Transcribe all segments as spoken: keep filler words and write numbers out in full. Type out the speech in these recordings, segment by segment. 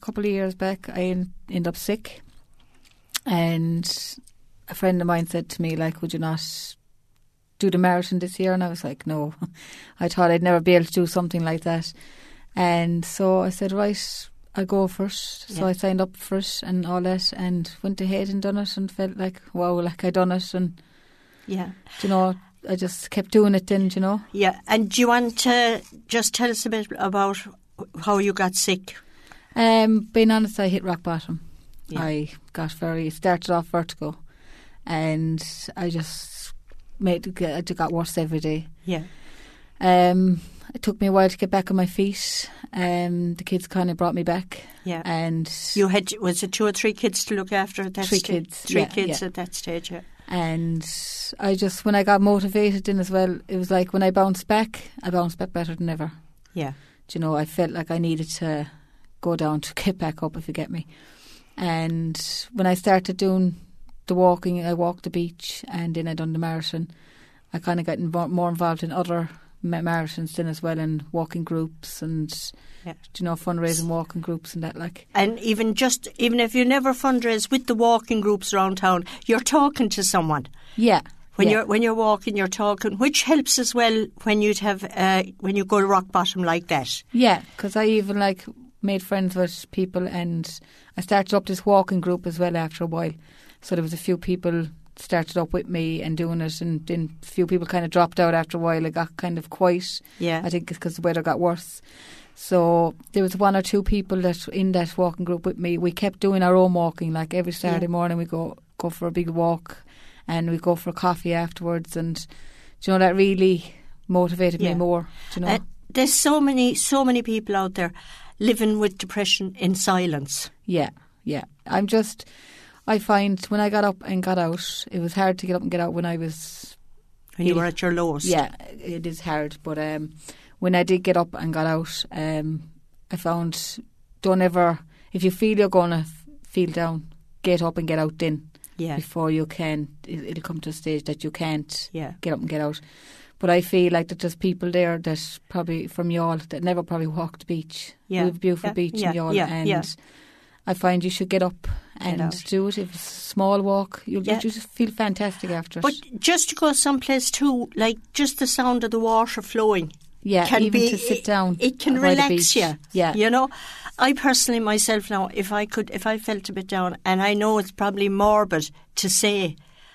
couple of years back, I en- ended up sick, and a friend of mine said to me, like, would you not do the marathon this year? And I was like, no. I thought I'd never be able to do something like that. And so I said, right, I'll go for it. So yeah. I signed up for it and all that, and went ahead and done it, and felt like, wow, like I done it. And, yeah, you know, I just kept doing it then, you know. Yeah, and do you want to just tell us a bit about how you got sick? Um, being honest, I hit rock bottom. Yeah. I got very, started off vertigo, and I just made it got worse every day. Yeah. Um, it took me a while to get back on my feet. Um, the kids kind of brought me back. Yeah. And you had, was it two or three kids to look after at that three stage? kids. Three yeah, kids yeah. at that stage, yeah. And I just, when I got motivated in as well, it was like when I bounced back, I bounced back better than ever. Yeah. Do you know, I felt like I needed to go down to get back up, if you get me. And when I started doing the walking, I walked the beach, and then I done the marathon. I kind of got invo- more involved in other ma- marathons then as well, and walking groups and, yeah. you know, fundraising walking groups and that, like. And even just, even if you never fundraise with the walking groups around town, you're talking to someone. Yeah. When yeah. you're when you're walking, you're talking, which helps as well when you'd have uh, when you go to rock bottom like that. Yeah, because I even like made friends with people, and I started up this walking group as well after a while. So there was a few people started up with me and doing it, and then a few people kind of dropped out after a while. It got kind of quiet. Yeah, I think it's because the weather got worse. So there was one or two people that in that walking group with me. We kept doing our own walking, like every Saturday yeah. morning we go go for a big walk, and we go for a coffee afterwards, and do you know, that really motivated yeah. me more. Do you know, uh, there's so many so many people out there living with depression in silence. Yeah, yeah. I'm just, I find when I got up and got out, it was hard to get up and get out when I was... When you were at your lowest. Yeah, it is hard. But um, when I did get up and got out, um, I found, don't ever, if you feel you're going to feel down, get up and get out then. Yeah. Before you can, it, it'll come to a stage that you can't yeah. get up and get out. But I feel like that there's people there that probably from Youghal that never probably walked the beach. Yeah. We have a beautiful yeah. beach yeah. in Youghal, yeah. and yeah. I find you should get up and get do it. If it's a small walk, you'll, yeah. you'll just feel fantastic after it. But just to go someplace too, like just the sound of the water flowing. Yeah, can even be, to sit down. It, it can by relax the beach. you. Yeah. You know, I personally myself now, if I could, if I felt a bit down, and I know it's probably morbid to say,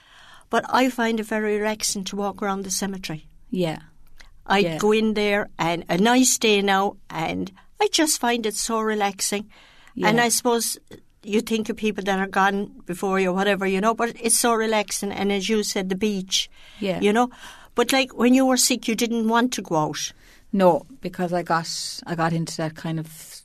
but I find it very relaxing to walk around the cemetery. Yeah. I'd yeah. go in there, and a nice day now, and I just find it so relaxing. Yeah. And I suppose you think of people that are gone before you or whatever, you know, but it's so relaxing. And as you said, the beach, yeah. you know. But like when you were sick, you didn't want to go out. No, because I got I got into that kind of,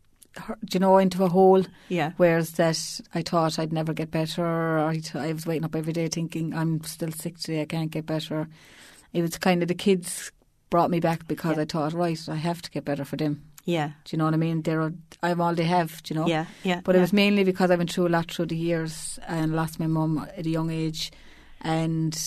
do you know, into a hole. Yeah. Whereas that I thought I'd never get better. Or I, t- I was waking up every day thinking I'm still sick today, I can't get better. It was kind of the kids brought me back because yeah. I thought, right, I have to get better for them. Yeah. Do you know what I mean? They're, I'm all they have, do you know? Yeah, yeah. But yeah. it was mainly because I went through a lot through the years and lost my mum at a young age, and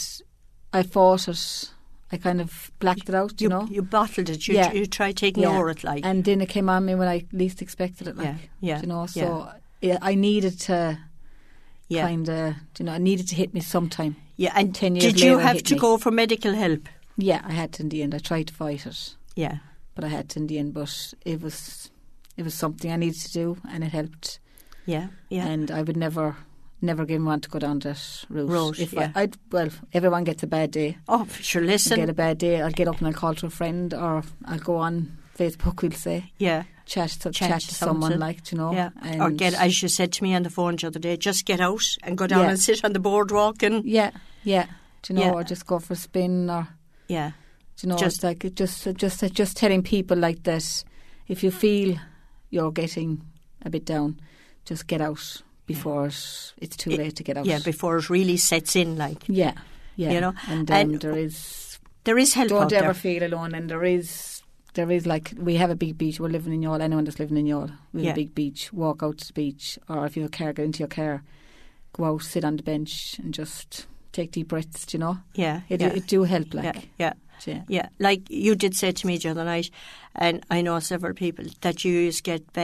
I fought it. I kind of blacked it out, you, you know? You bottled it. You, yeah. you tried to ignore yeah. it, like. And then it came on me when I least expected it, like. Yeah, yeah. You know, so yeah. yeah, I needed to yeah. kind of, you know, I needed to hit me sometime. Yeah, and Ten years did you later, have to me. go for medical help? Yeah, I had to in the end. I tried to fight it. Yeah. But I had to in the end. But it was, it was something I needed to do, and it helped. Yeah, yeah. And I would never... Never again want to go down that route. route if yeah. I, I'd, well, everyone gets a bad day. Oh, sure, listen. I get a bad day, I'll get up and I'll call to a friend, or I'll go on Facebook, we'll say. Yeah. Chat to, chat, chat to someone, like, you know. Yeah. And or get, as you said to me on the phone the other day, just get out and go down yeah. and sit on the boardwalk and... Yeah, yeah. Do you know, yeah. or just go for a spin, or... Yeah. Do you know, just, it's like, it just, just, just telling people like that, if you feel you're getting a bit down, just get out. Before it, it's too it, late to get out. Yeah, before it really sets in, like. Yeah, yeah. You know, and, um, and there is there is help. Don't out ever there. feel alone, and there is there is like we have a big beach. We're living in Youghal. Anyone that's living in Youghal, we have yeah. a big beach. Walk out to the beach, or if you have a car, get into your car, go out, sit on the bench, and just take deep breaths. Do you know? Yeah, it yeah. it do help. Like yeah, yeah. Yeah. yeah, like you did say to me the other night, and I know several people that you used to get bad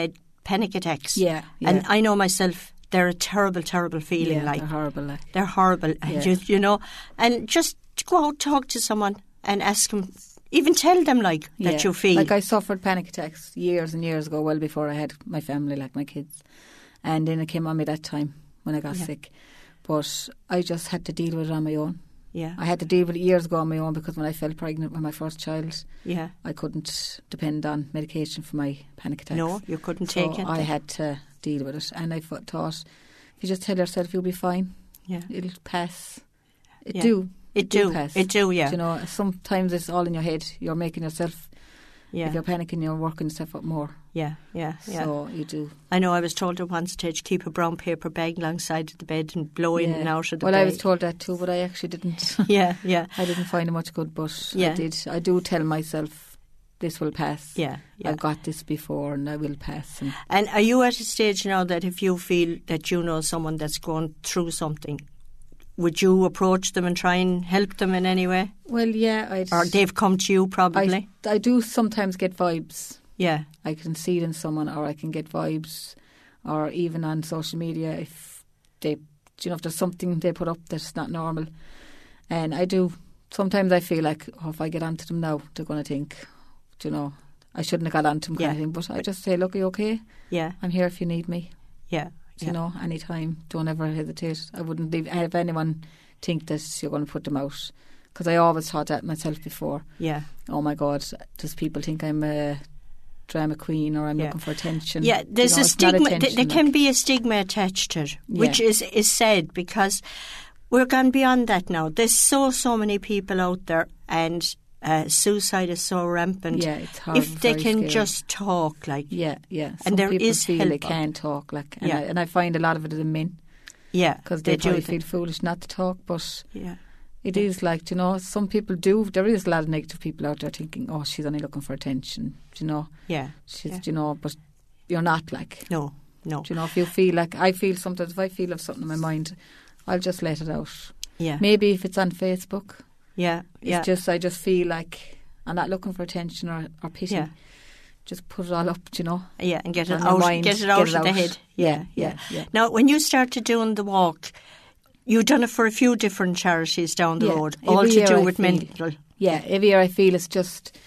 panic attacks. Yeah, yeah. And I know myself, they're a terrible, terrible feeling. Yeah, like they're horrible. Like. They're horrible. Yeah. And you, you know, and just go out, talk to someone and ask them, even tell them, like, yeah. that you feel. Like, I suffered panic attacks years and years ago, well before I had my family, like my kids. And then it came on me that time when I got Yeah. sick. But I just had to deal with it on my own. Yeah. I had to deal with it years ago on my own because when I fell pregnant with my first child, Yeah. I couldn't depend on medication for my panic attacks. No, you couldn't so take it. I had to deal with it. And I f- thought, if you just tell yourself you'll be fine, Yeah. it'll pass. It Yeah. do. It do. pass. It do, yeah. You know, sometimes it's all in your head. You're making yourself, Yeah. if you're panicking, you're working yourself up more. Yeah, yeah, yeah. So you do. I know I was told at one stage, keep a brown paper bag alongside the bed and blow in Yeah. and out of the well, bag. I was told that too, but I actually didn't. Yeah, yeah. I didn't find it much good, but Yeah. I did. I do tell myself this will pass. Yeah, yeah. I've got this before and I will pass. And And are you at a stage now that if you feel that you know someone that's going through something, would you approach them and try and help them in any way? well, yeah, I. Or they've come to you probably? I, I do sometimes get vibes. Yeah, I can see it in someone, or I can get vibes, or even on social media if they, you know, if there's something they put up that's not normal, and I do. Sometimes I feel like, oh, if I get onto them now, they're going to think, you know, I shouldn't have got onto them, kind Yeah. of thing. But I just say, look, are you okay? yeah, I'm here if you need me. yeah. You yeah. know, anytime. Don't ever hesitate. I wouldn't leave, have anyone think that you're going to put them out, because I always thought that myself before. Yeah. Oh my God, does people think I'm a drama queen or I'm Yeah. looking for attention? Yeah, there's You know, a it's not stigma. Th- attention, there can like. be a stigma attached to it, which Yeah. is, is sad because we're gone beyond that now. There's so, so many people out there and uh, suicide is so rampant. Yeah, it's horrible, If they very can scary. just talk, like, Yeah, yeah. Some And there people is feel help they out. can't talk, like, and, Yeah. I, and I find a lot of it is in men yeah, because they, do probably think- feel foolish not to talk, but Yeah, it is like, you know, some people do. There is a lot of negative people out there thinking, oh, she's only looking for attention, you know. yeah, She's, yeah. you know, but you're not, like. No, no. Do you know, if you feel like, I feel sometimes, if I feel of something in my mind, I'll just let it out. Yeah, Maybe if it's on Facebook, yeah, it's yeah. just, I just feel like I'm not looking for attention or, or pity. Yeah. Just put it all up, do you know. Yeah, and get it on your out, mind, get it out get it of the out. head. Yeah, yeah, yeah. Now, when you started doing the walk, you've done it for a few different charities down the Yeah, road, every all to year do I with feel- mental. Yeah, every year I feel it's just,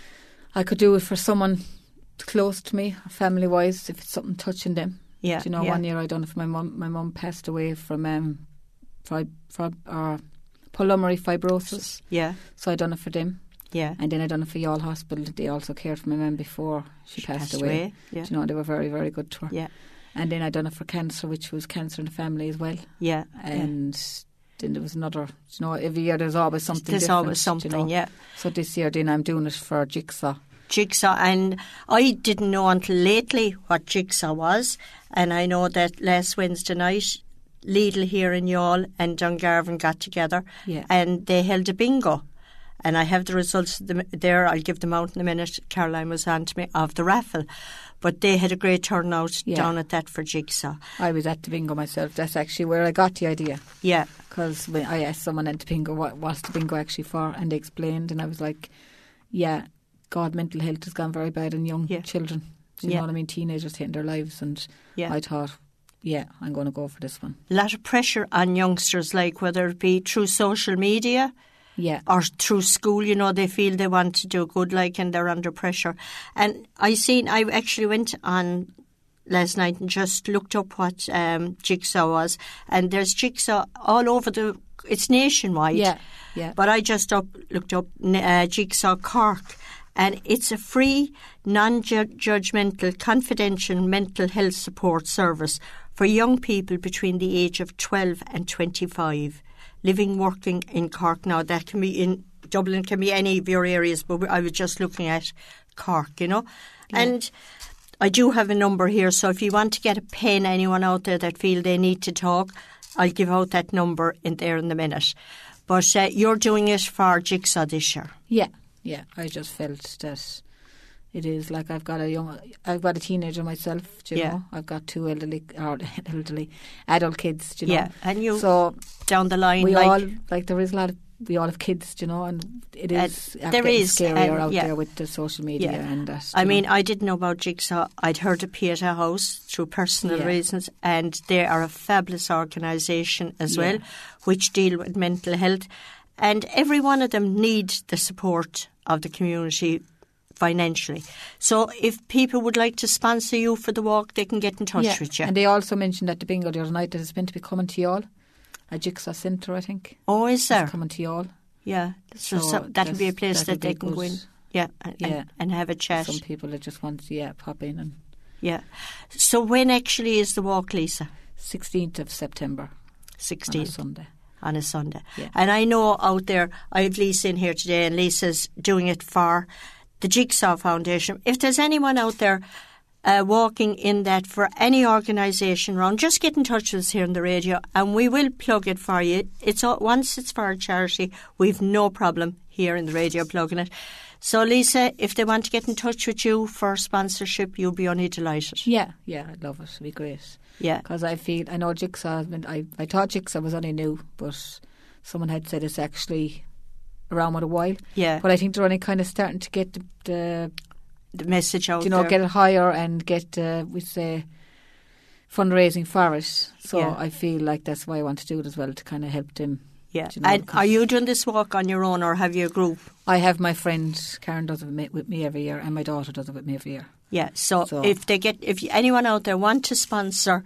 I could do it for someone close to me, family wise, if it's something touching them. Yeah, Do you know, yeah. one year I done it for my mum. My mum passed away from um, fib- fib- uh, pulmonary fibrosis, Yeah, so I done it for them. yeah. And then I done it for Youghal Hospital. They also cared for my mum before she, She passed, passed away. away, yeah. Do you know, they were very, very good to her. Yeah, And then I done it for cancer, which was cancer in the family as well. yeah. yeah. And then there was another, you know, every year there's always something There's different. always something, you know. yeah. So this year then I'm doing it for Jigsaw. Jigsaw, and I didn't know until lately what Jigsaw was, and I know that last Wednesday night, Lidl here in Youghal and Dungarvan got together, Yeah. and they held a bingo. And I have the results of the, there. I'll give them out in a minute. Caroline was on to me of the raffle. But they had a great turnout Yeah. down at that for Jigsaw. I was at the bingo myself. That's actually where I got the idea. Yeah, Because when I asked someone at the bingo, what, what's the bingo actually for? And they explained, and I was like, yeah, God, mental health has gone very bad in young Yeah. children. Do you Yeah. know what I mean? Teenagers taking their lives. And yeah. I thought, yeah, I'm going to go for this one. A lot of pressure on youngsters, like whether it be through social media Yeah. or through school, you know, they feel they want to do good, like, and they're under pressure. And I seen, I actually went on last night and just looked up what um, Jigsaw was, and there's Jigsaw all over the, it's nationwide. Yeah, yeah. But I just up looked up uh, Jigsaw Cork, and it's a free, non-judgmental, confidential mental health support service for young people between the age of twelve and twenty-five, living, working in Cork. Now, that can be in Dublin, can be any of your areas, but I was just looking at Cork, you know. Yeah. And I do have a number here, so if you want to get a pen, anyone out there that feel they need to talk, I'll give out that number in there in a minute. But uh, you're doing it for Jigsaw this year. Yeah, yeah. I just felt that it is like I've got a young, I've got a teenager myself. Do you Yeah. know, I've got two elderly, or elderly adult kids. Do you know, Yeah, and you so down the line, we like all like there is a lot of we all have kids, you know, and it is uh, there is scarier um, out yeah. there with the social media yeah. and that. I mean, know. I didn't know about Jigsaw. I'd heard of Pieta House through personal yeah. reasons, and they are a fabulous organisation as yeah. well, which deal with mental health. And every one of them need the support of the community financially. So if people would like to sponsor you for the walk, they can get in touch yeah. with you. And they also mentioned at the bingo the other night that it's meant to be coming to y'all. A Jigsaw Centre, I think. Oh, is there? It's coming to y'all. Yeah. So, So so that'll be a place that they can good. go in. Yeah, and, yeah. and, and have a chat. Some people that just want to yeah, pop in. and Yeah. So when actually is the walk, Lisa? sixteenth of September. sixteenth. On a Sunday. On a Sunday. Yeah. And I know out there, I have Lisa in here today, and Lisa's doing it for the Jigsaw Foundation. If there's anyone out there uh, walking in that for any organisation around, just get in touch with us here on the radio and we will plug it for you. It's all, once it's for a charity, we've no problem here in the radio plugging it. So Lisa, if they want to get in touch with you for sponsorship, you'll be only delighted. Yeah, yeah, I'd love it. It'd be great. Yeah. Because I feel, I know Jigsaw, I, I thought Jigsaw was only new, but someone had said it's actually around with a while. Yeah. But I think they're only kind of starting to get the, the, the message out you know, there. get it higher and get, uh, we say, fundraising for it. So Yeah. I feel like that's why I want to do it as well, to kind of help them. Yeah. You know, and are you doing this walk on your own or have you a group? I have my friend Karen does it with me every year, and my daughter does it with me every year. Yeah. So, So- if they get, if anyone out there want to sponsor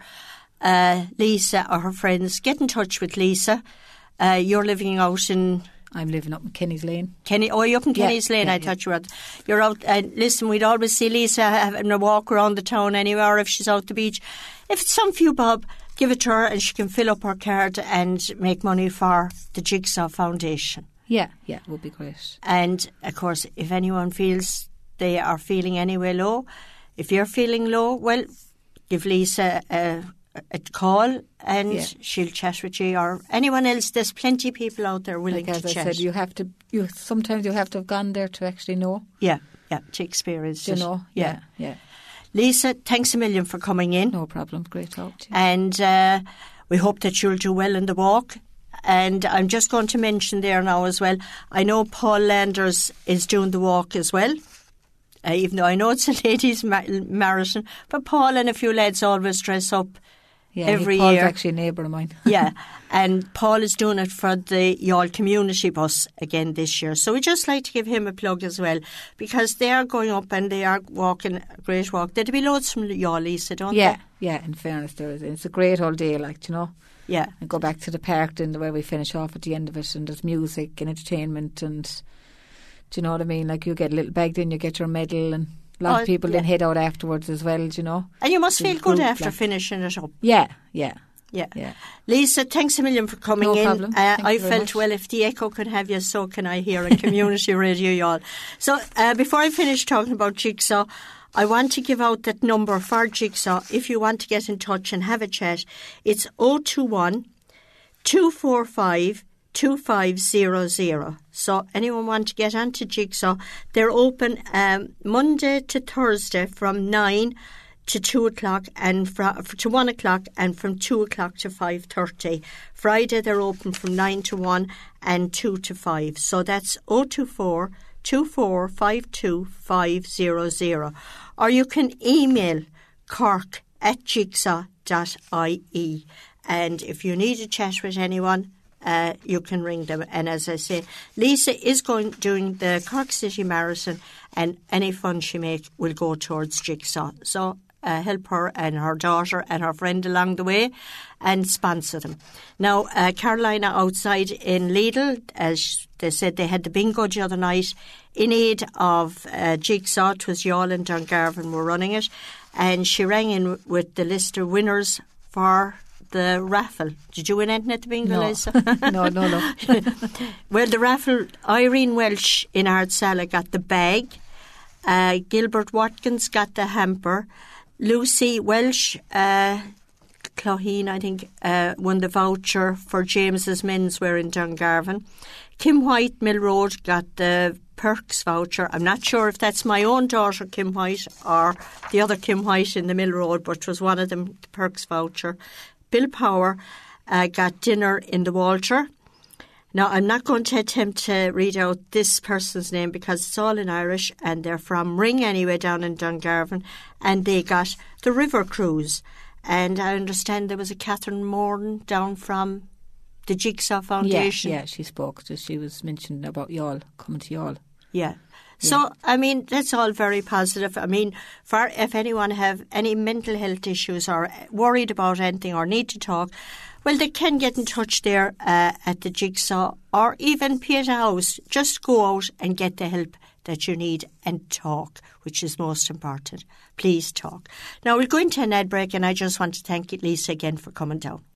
uh, Lisa or her friends, get in touch with Lisa. Uh, you're living out in I'm living up in Kenny's Lane. Kenny. Oh, you're up in Yeah, Kenny's Lane. yeah, I yeah. thought you were. Out, you're out. Uh, listen, we'd always see Lisa having a walk around the town anywhere if she's out the beach. If it's some few bob, give it to her and she can fill up her card and make money for the Jigsaw Foundation. Yeah, yeah, it would be great. And, of course, if anyone feels they are feeling anyway low, if you're feeling low, well, give Lisa a, a call and Yeah. she'll chat with you, or anyone else. There's plenty of people out there willing Like as to I chat. said, you have to. You sometimes you have to have gone there to actually know. yeah, yeah, to experience You it. know, yeah. yeah, yeah. Lisa, thanks a million for coming in. No problem. Great talk to you. And uh, we hope that you'll do well in the walk. And I'm just going to mention there now as well, I know Paul Landers is doing the walk as well, uh, even though I know it's a ladies' mar- marathon, but Paul and a few lads always dress up Yeah, every he, Paul's year. actually a neighbour of mine. Yeah, and Paul is doing it for the Youghal Community Bus again this year. So we just like to give him a plug as well, because they are going up and they are walking a great walk. There'll be loads from Youghal, Lisa, don't Yeah, they? yeah. In fairness, there is. It's a great old day, like, you know. Yeah. And go back to the park then where we finish off at the end of it, and there's music and entertainment, and do you know what I mean? Like, you get a little bag, then you get your medal, and a lot Oh, of people yeah. then head out afterwards as well, do you know. And you must There's feel a good group, after like- finishing it up. Yeah, yeah, Yeah. yeah. Lisa, thanks a million for coming No in. problem. Uh, Thank I you very felt, much. well, if the echo can have you, so can I hear on community radio, y'all. So uh, before I finish talking about Jigsaw, I want to give out that number for Jigsaw. If you want to get in touch and have a chat, it's oh two one, two four five, two five zero zero. So anyone want to get onto Jigsaw, they're open um, Monday to Thursday from nine to two o'clock and fra- to one o'clock, and from two o'clock to five thirty. Friday they're open from nine to one and two to five. So that's oh two four, two four five two five zero zero. Or you can email cork at jigsaw dot I E. And if you need to chat with anyone, uh, you can ring them. And as I say, Lisa is going doing the Cork City Marathon, and any funds she makes will go towards Jigsaw. So uh, help her and her daughter and her friend along the way and sponsor them. Now, uh, Carolina outside in Lidl, as they said, they had the bingo the other night in aid of uh, Jigsaw. It was Youghal and Dungarvan were running it. And she rang in with the list of winners for the raffle. Did you win anything at the bingo, No. Lisa? no, no, no. Well, the raffle, Irene Welsh in Ardsala got the bag. Uh, Gilbert Watkins got the hamper. Lucy Welsh, uh, Cloheen, I think, uh, won the voucher for James's menswear in Dungarvan. Kim White, Mill Road, got the Perks voucher. I'm not sure if that's my own daughter, Kim White, or the other Kim White in the Mill Road, but it was one of them, the Perks voucher. Bill Power uh, got dinner in the Walter. Now, I'm not going to attempt to read out this person's name because it's all in Irish, and they're from Ring anyway, down in Dungarvan, and they got the River Cruise. And I understand there was a Catherine Moran down from the Jigsaw Foundation. Yeah, yeah, she spoke. She was mentioning about Youghal, coming to Youghal. Yeah. So, yeah. I mean, that's all very positive. I mean, for if anyone have any mental health issues or worried about anything or need to talk, well, they can get in touch there uh, at the Jigsaw or even Pieta House. Just go out and get the help that you need and talk, which is most important. Please talk. Now, we're going to an ad break, and I just want to thank Lisa again for coming down.